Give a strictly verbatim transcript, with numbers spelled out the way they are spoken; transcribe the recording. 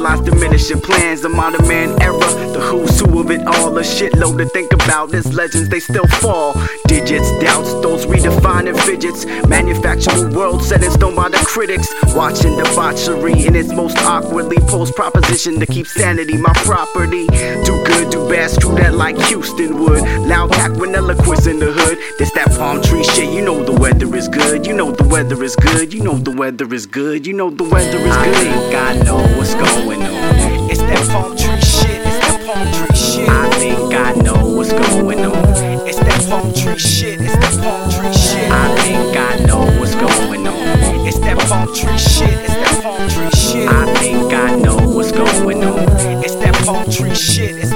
Sidelines diminishing plans, a modern man era. The who's who of it all, a shitload to think about. There's legends, they still fall. Digits, doubts, those redefining fidgets. Manufactured world set in stone by the critics. Watching debauchery in its most awkwardly posed proposition to keep sanity my property. Do good, do bad, screw that like Houston would. Loud pack ventriloquist in the hood. This that palm tree shit, you know the weather is good. You know the weather is good. You know the weather is good. You know the weather is good. I think I know what's going on. It's that palm tree shit. It's that palm tree shit. I think I know what's going on. It's that palm tree shit. It's that palm tree shit. I think I know what's going on. It's that palm tree shit. It's that palm tree shit. I think I know what's going on. It's that palm tree shit. It's